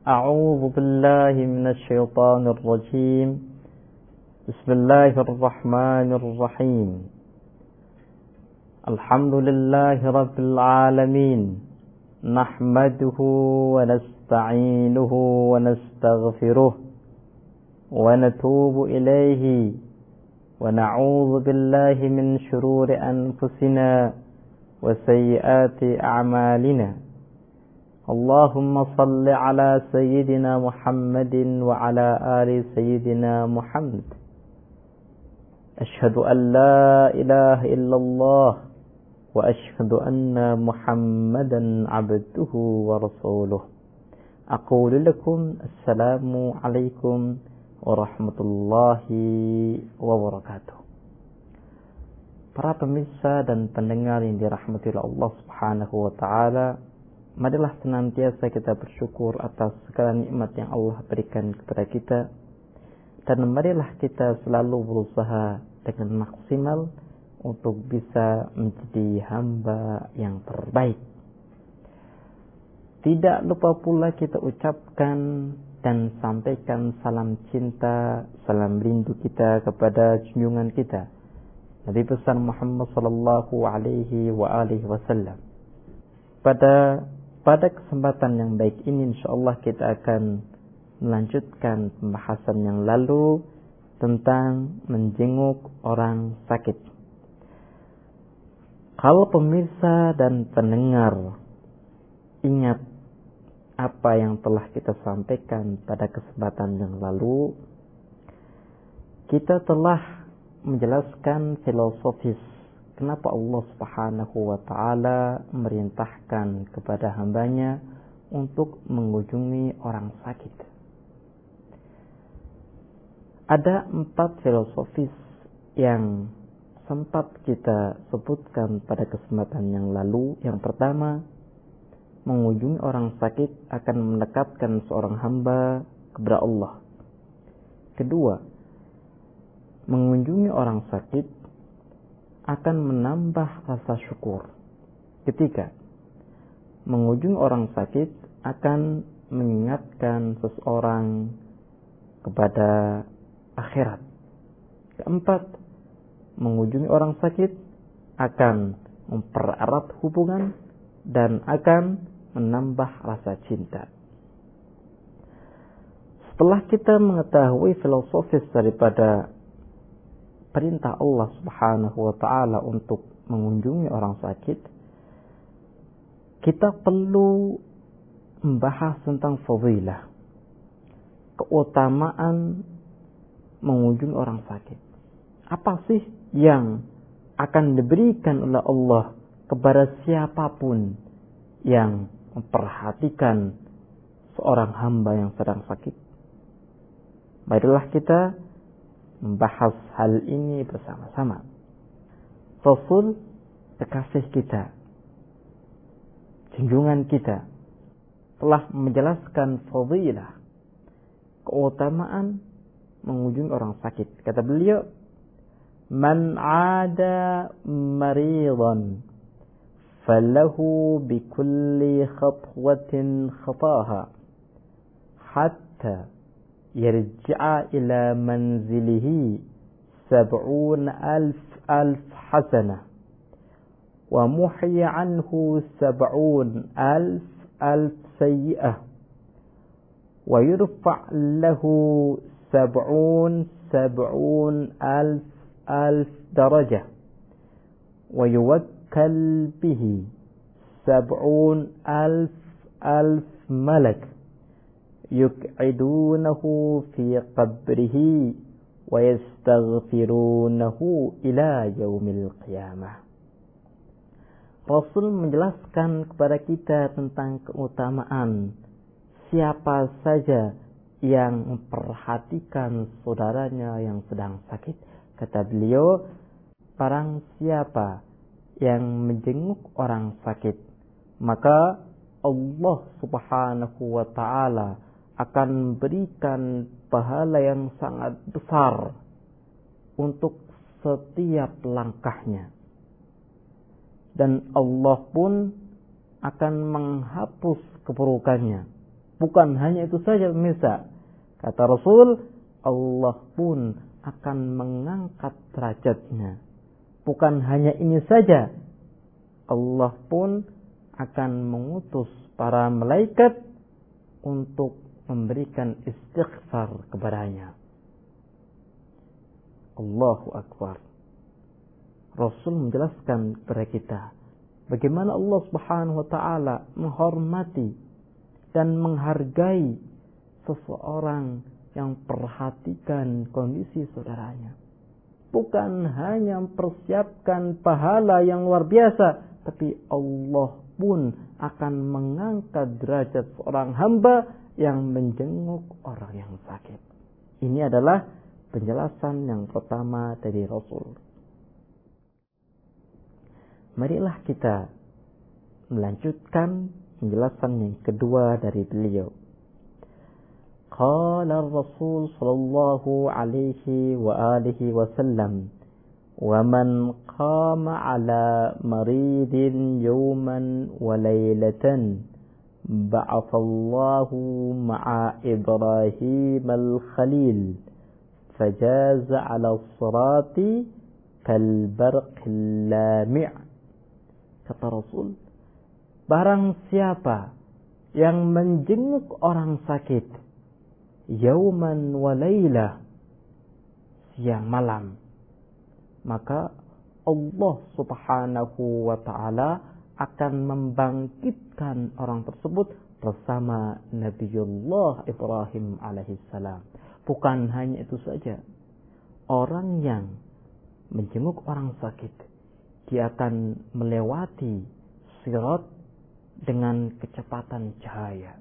أعوذ بالله من الشيطان الرجيم بسم الله الرحمن الرحيم الحمد لله رب العالمين نحمده ونستعينه ونستغفره ونتوب إليه ونعوذ بالله من شرور أنفسنا وسيئات أعمالنا اللهم صل على سيدنا محمد وعلى آل سيدنا محمد أشهد أن لا إله إلا الله وأشهد أن محمدا عبده ورسوله أقول لكم السلام عليكم warahmatullahi wabarakatuh. Para pemirsa dan pendengar yang dirahmati oleh Allah Subhanahu wa taala, marilah senantiasa kita bersyukur atas segala nikmat yang Allah berikan kepada kita, dan marilah kita selalu berusaha dengan maksimal untuk bisa menjadi hamba yang terbaik. Tidak lupa pula kita ucapkan dan sampaikan salam cinta, salam rindu kita kepada junjungan kita Nabi besar Muhammad sallallahu alaihi wasallam. Pada kesempatan yang baik ini insyaallah kita akan melanjutkan pembahasan yang lalu tentang menjenguk orang sakit. Kalau pemirsa dan pendengar ingat apa yang telah kita sampaikan pada kesempatan yang lalu, kita telah menjelaskan filosofis kenapa Allah Subhanahu wa taala memerintahkan kepada hambanya untuk mengunjungi orang sakit. Ada 4 filosofis yang sempat kita sebutkan pada kesempatan yang lalu. Yang pertama, mengunjungi orang sakit akan mendekatkan seorang hamba kepada Allah. Kedua, mengunjungi orang sakit akan menambah rasa syukur. Ketiga, mengunjungi orang sakit akan mengingatkan seseorang kepada akhirat. Keempat, mengunjungi orang sakit akan mempererat hubungan dan akan menambah rasa cinta. Setelah kita mengetahui filosofis daripada perintah Allah Subhanahu wa taala untuk mengunjungi orang sakit, kita perlu membahas tentang fadilah, keutamaan mengunjungi orang sakit. Apa sih yang akan diberikan oleh Allah kepada siapapun yang memperhatikan seorang hamba yang sedang sakit? Marilah kita membahas hal ini bersama-sama. Rasul kekasih kita, junjungan kita, telah menjelaskan fadilah, keutamaan mengunjungi orang sakit. Kata beliau, man 'ada maridan falahu bikulli khatwatin khataha hatta yarji'a ila manzilihi 70,000 hasanah wa muhya anhu 70,000 sayyi'ah wa yurfa' lahu 70,000 darajah wa yuwakkal bihi 70,000 malak yuk'idunahu fi qabrihi wa yastaghfirunahu ila yaumil qiyamah. Rasul menjelaskan kepada kita tentang keutamaan siapa saja yang memperhatikan saudaranya yang sedang sakit. Kata beliau, barang siapa yang menjenguk orang sakit, maka Allah Subhanahu wa taala akan berikan pahala yang sangat besar untuk setiap langkahnya. Dan Allah pun akan menghapus keburukannya Bukan hanya itu saja pemirsa. Kata Rasul, Allah pun akan mengangkat derajatnya. Bukan hanya ini saja. Allah pun akan mengutus para malaikat untuk memberikan istighfar kepadanya. Allahu Akbar. Rasul menjelaskan kepada kita bagaimana Allah Subhanahu wa taala menghormati dan menghargai seseorang yang perhatikan kondisi saudaranya. Bukan hanya mempersiapkan pahala yang luar biasa, tapi Allah pun akan mengangkat derajat seorang hamba yang menjenguk orang yang sakit. Ini adalah penjelasan yang pertama dari Rasul. Marilah kita melanjutkan penjelasan yang kedua dari beliau. Qala Rasul sallallahu alaihi wa alihi wasallam, "Wa man qama ala maridin yawman wa laylatan ba'athallahu ma'a Ibrahim al-Khalil fajaza ala as-sirati kal barqil lami'." Kata Rasul, barang siapa yang menjenguk orang sakit yauman wa laylah, siang malam, maka Allah Subhanahu wa ta'ala akan membangkitkan orang tersebut bersama Nabiullah Ibrahim alaihissalam. Bukan hanya itu saja, orang yang menjenguk orang sakit, dia akan melewati sirat dengan kecepatan cahaya.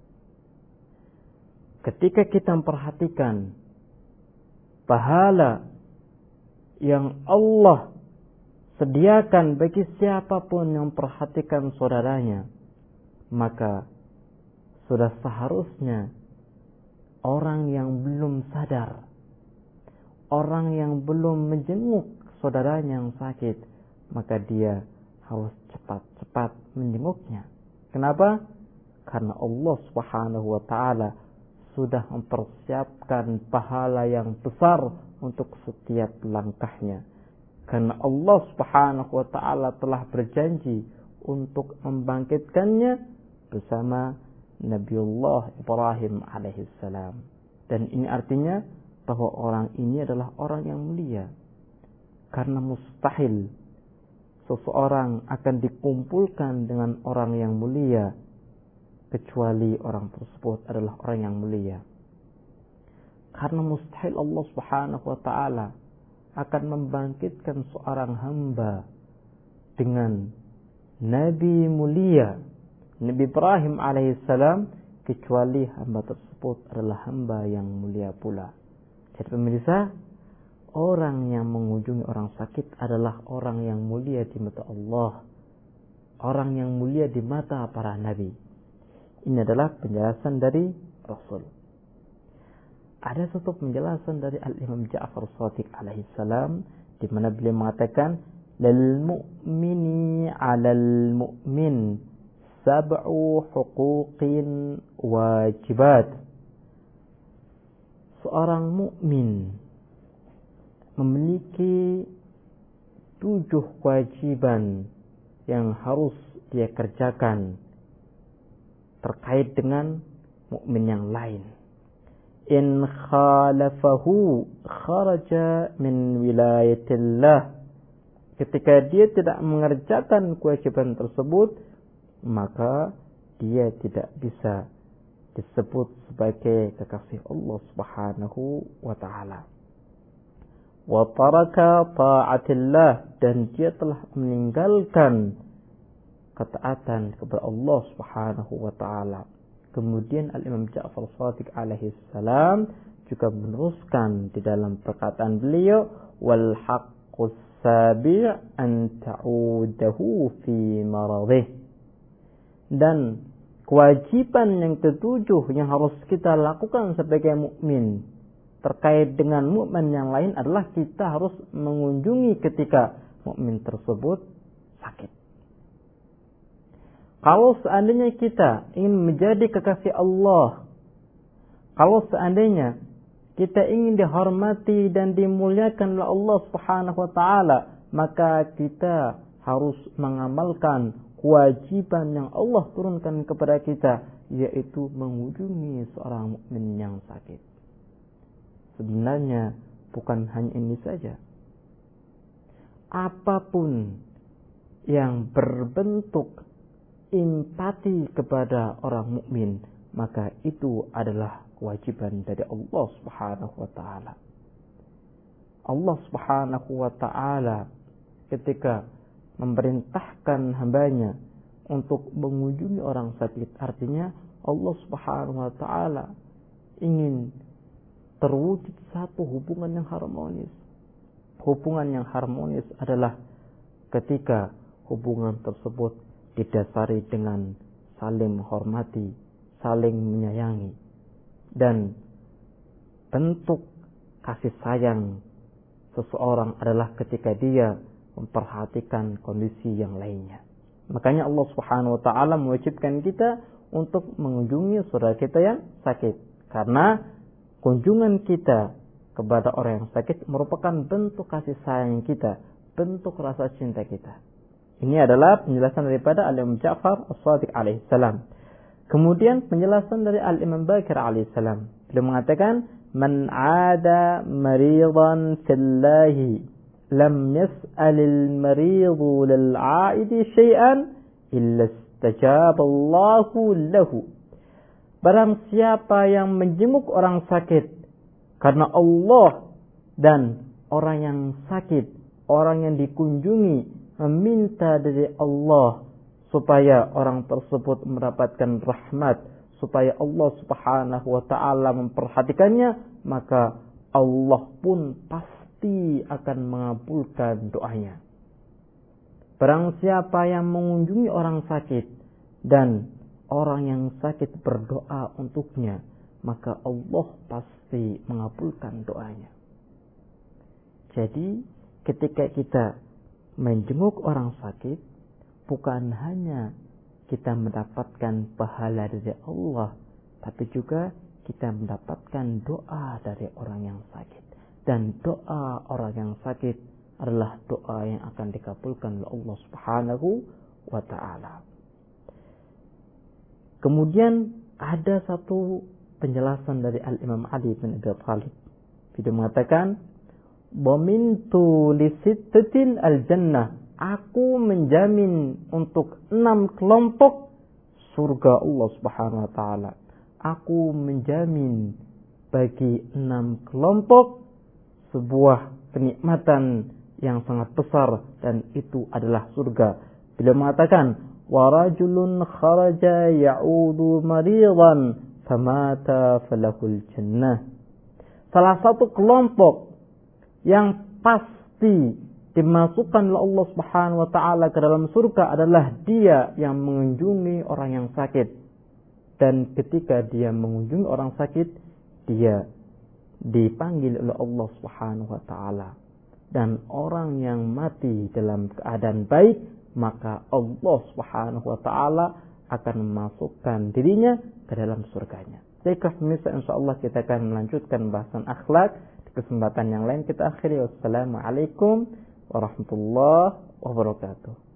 Ketika kita memperhatikan pahala yang Allah sediakan bagi siapapun yang memperhatikan saudaranya, maka sudah seharusnya orang yang belum sadar, orang yang belum menjenguk saudaranya yang sakit, maka dia harus cepat-cepat menjenguknya. Kenapa? Karena Allah Subhanahu wa ta'ala sudah mempersiapkan pahala yang besar untuk setiap langkahnya. Karena Allah Subhanahu wa ta'ala telah berjanji untuk membangkitkannya bersama Nabiullah Ibrahim alaihissalam. Dan ini artinya bahwa orang ini adalah orang yang mulia. Karena mustahil seseorang akan dikumpulkan dengan orang yang mulia kecuali orang tersebut adalah orang yang mulia. Karena mustahil Allah Subhanahu wa ta'ala akan membangkitkan seorang hamba dengan Nabi mulia, Nabi Ibrahim alaihissalam, kecuali hamba tersebut adalah hamba yang mulia pula. Jadi pemirsa, orang yang mengunjungi orang sakit adalah orang yang mulia di mata Allah, orang yang mulia di mata para nabi. Ini adalah penjelasan dari Rasul. Ada satu penjelasan dari Al-Imam Ja'far Shadiq alaihissalam, di mana beliau mengatakan, lil mu'mini 'alal mu'min sab'u huquqin wajibat. Seorang mukmin memiliki 7 kewajiban yang harus dia kerjakan terkait dengan mukmin yang lain. In khalafahu kharaja min wilayatillah. Ketika dia tidak mengerjakan kewajiban tersebut, maka dia tidak bisa disebut sebagai kekasih Allah Subhanahu wa ta'ala. Wa taraka ta'atillah, dan dia telah meninggalkan ketaatan kepada Allah Subhanahu wa ta'ala. Kemudian Al-Imam Ja'far Shadiq alaihi salam juga meneruskan di dalam perkataan beliau, wal haqqus sabi' an ta'udahu fi maradih. Dan kewajiban yang ketujuh yang harus kita lakukan sebagai mukmin terkait dengan mukmin yang lain adalah kita harus mengunjungi ketika mukmin tersebut sakit. Kalau seandainya kita ingin menjadi kekasih Allah, kalau seandainya kita ingin dihormati dan dimuliakan oleh Allah Subhanahu wa taala, maka kita harus mengamalkan kewajiban yang Allah turunkan kepada kita, yaitu mengunjungi seorang mukmin yang sakit. Sebenarnya bukan hanya ini saja. Apapun yang berbentuk empati kepada orang mukmin, maka itu adalah kewajiban dari Allah Subhanahu wa taala. Allah Subhanahu wa taala ketika memerintahkan hambanya untuk mengunjungi orang sakit, artinya Allah Subhanahu wa taala ingin terwujud satu hubungan yang harmonis. Hubungan yang harmonis adalah ketika hubungan tersebut didasari dengan saling menghormati, saling menyayangi, dan bentuk kasih sayang seseorang adalah ketika dia memperhatikan kondisi yang lainnya. Makanya Allah Subhanahu wa taala mewajibkan kita untuk mengunjungi saudara kita yang sakit, karena kunjungan kita kepada orang yang sakit merupakan bentuk kasih sayang kita, bentuk rasa cinta kita. Ini adalah penjelasan daripada Al-Imam Ja'far As-Shadiq alaihissalam. Kemudian penjelasan dari Al-Imam Baqir alaihissalam. Beliau mengatakan, "Man 'ada maridan fillahi lam yas'alil maridu lil 'aidi syai'an illa istajaba Allahu lahu." Barang siapa yang menjenguk orang sakit karena Allah, dan orang yang sakit, orang yang dikunjungi meminta dari Allah supaya orang tersebut mendapatkan rahmat, supaya Allah Subhanahu wa taala memperhatikannya, maka Allah pun pasti akan mengabulkan doanya. Barang siapa yang mengunjungi orang sakit dan orang yang sakit berdoa untuknya, maka Allah pasti mengabulkan doanya. Jadi ketika kita menjenguk orang sakit, bukan hanya kita mendapatkan pahala dari Allah, tapi juga kita mendapatkan doa dari orang yang sakit. Dan doa orang yang sakit adalah doa yang akan dikabulkan oleh Allah Subhanahu wa taala. Kemudian ada satu penjelasan dari Al-Imam Ali bin Abi Thalib. Dia mengatakan, "Dhamintu li sittatin al-jannah." Aku menjamin untuk 6 kelompok surga Allah Subhanahu wa taala. Aku menjamin bagi 6 kelompok sebuah kenikmatan yang sangat besar, dan itu adalah surga. Beliau mengatakan, "Wa rajulun kharaja ya'udu maridan famata falahul jannah." Salah satu kelompok yang pasti dimasukkan oleh Allah Subhanahu wa taala ke dalam surga adalah dia yang mengunjungi orang yang sakit. Dan ketika dia mengunjungi orang sakit, dia dipanggil oleh Allah Subhanahu wa taala. Dan orang yang mati dalam keadaan baik, maka Allah Subhanahu wa taala akan memasukkan dirinya ke dalam surganya. Baiklah pemirsa, insyaallah kita akan melanjutkan bahasan akhlak di kesempatan yang lain. Kita akhiri. Wassalamualaikum warahmatullahi wabarakatuh.